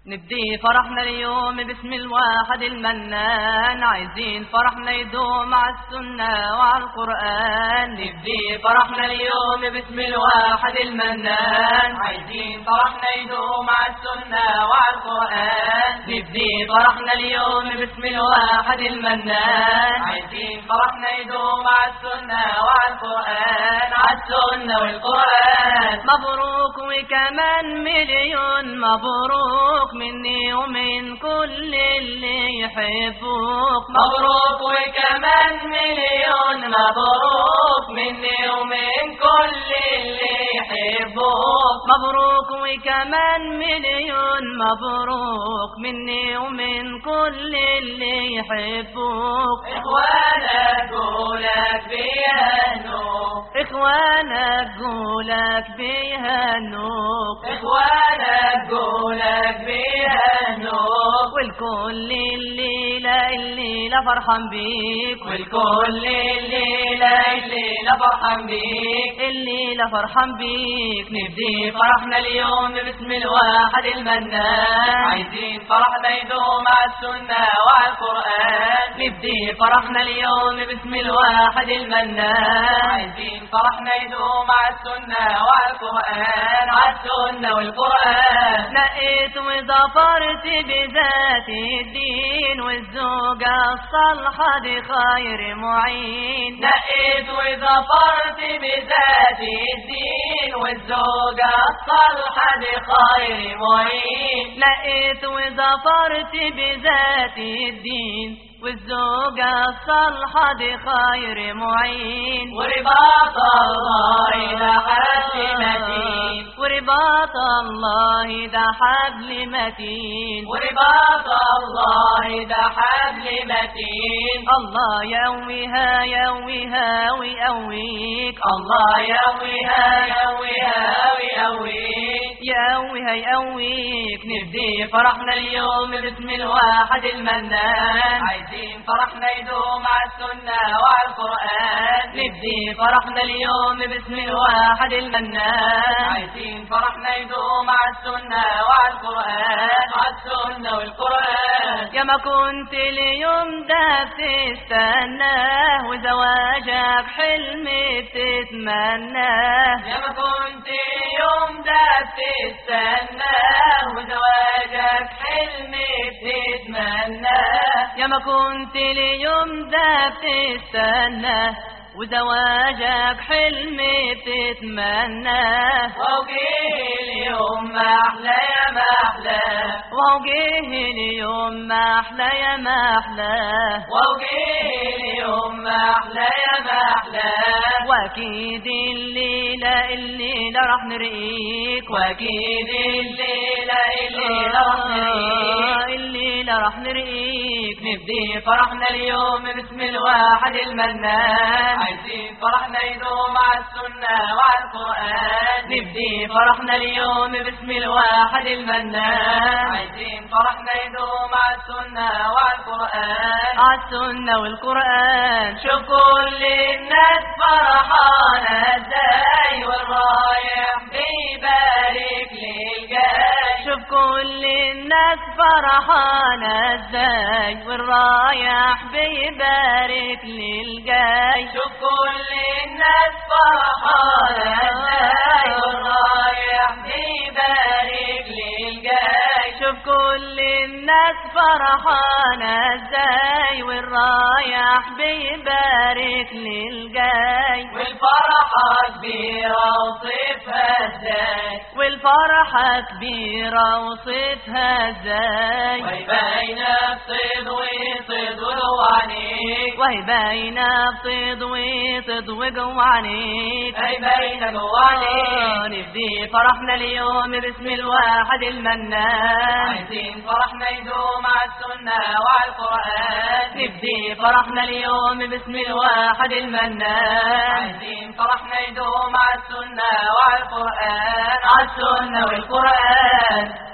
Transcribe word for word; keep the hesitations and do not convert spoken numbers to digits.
نبدي فرحنا اليوم باسم الواحد المنان، عايزين فرحنا يدوم على السنة وعلى القرآن. نبدي فرحنا اليوم باسم الواحد المنان، عايزين فرحنا يدوم على السنة وعلى القرآن. نبدي فرحنا اليوم باسم الواحد المنان، عايزين فرحنا يدوم على السنة وعلى القرآن. على السنة والقرآن. مبروك وكمان مليون مبروك مني ومن كل اللي يحبوك. مبروك وكمان مليون مبروك مني ومن كل اللي يحبوك. مبروك وكمان مليون مبروك مني ومن كل اللي يحبوك. اخوانك قولك بيهنوك، اخوانك قولك بيهنوك، اخوانك قولك بيهنوك. والكل الليلة الليلة فرحان بيك، والكل الليلة الليلة فرحان بيك، الليلة فرحان بيك. نبدي فرحنا اليوم باسم الواحد المنان، عايزين فرحنا يدوم على السنة وعلى القرآن. نبدي فرحنا اليوم باسم الواحد المنان، عايزين فرحنا يدوم على السنة وعلى القرآن. على السنة والقرآن. نقيت وظفرت بذات الدين، والزوجة الصالحة دي خير معين. نقيت وظفرت بذات الدين، والزوجة الصالحة دي خير معين. نقيت وظفرت بذات الدين، والزوجة الصالحة دي خير معين. ورباط الله ده حبل متين، ورباط الله ده حبل متين، ورباط الله ده حبل متين. الله يقويها يقويها ويقويك، الله يقويها يقويها ويقويك، يقويها يقويك. نبدي فرحنا اليوم باسم الواحد المنان، عايزين فرحنا يدوم على السنة وعلى القرآن. نبدي فرحنا اليوم باسم الواحد المنان، عايزين فرحنا يدوم على السنة وعلى القرآن. على السنة والقرآن. يا ما كنت اليوم ده بتستناه، وزواجك حلم بتتمناه. يا ما كنت اليوم ده بتستناه، وزواجك حلم بتتمناه. يا ما كنت اليوم ده بتستناه، وزواجك حلم بتتمناه. وجه اليوم ما احلى يا ما احلى، وجه اليوم ما احلى يا ما احلى، وجه اليوم ما احلى يا ما احلى. واكيد الليلة الليلة راح نرقيك، واكيد الليلة الليلة راح نرقيك، الليلة راح نرقيك. نبدي فرحنا اليوم باسم الواحد المنان، عايزين فرحنا يدوم على السنة وعلى القرآن. نبدي فرحنا اليوم باسم الواحد المنان، عايزين فرحنا يدوم على السنة وعلى القرآن. على السنة والقرآن. شوف كل الناس فرحانة ازاي، والرايح بيبارك للجاي. شوف كل الناس فرحانة ازاي، والرايح بيبارك للجاي. شوف كل الناس فرحانة ازاي، والرايح بيبارك للجاي. شوف كل الناس فرحانة ازاي، والرايح بيبارك للجاي. والفرحة كبيرة وصفها ازاي، والفرحة كبيرة وصفها ازاي. وهي باينة بتضوي تضوي جوانيك، وهي باينة بتضوي تضوي جوانيك، هي باينة جوانيك. نبدي فرحنا اليوم باسم الواحد المنان، عايزين فرحنا يدوم على السنة وعلى القرآن. نبدي فرحنا اليوم باسم الواحد المنان، عايزين فرحنا يدوم على السنة وعلى القرآن. على السنة والقرآن.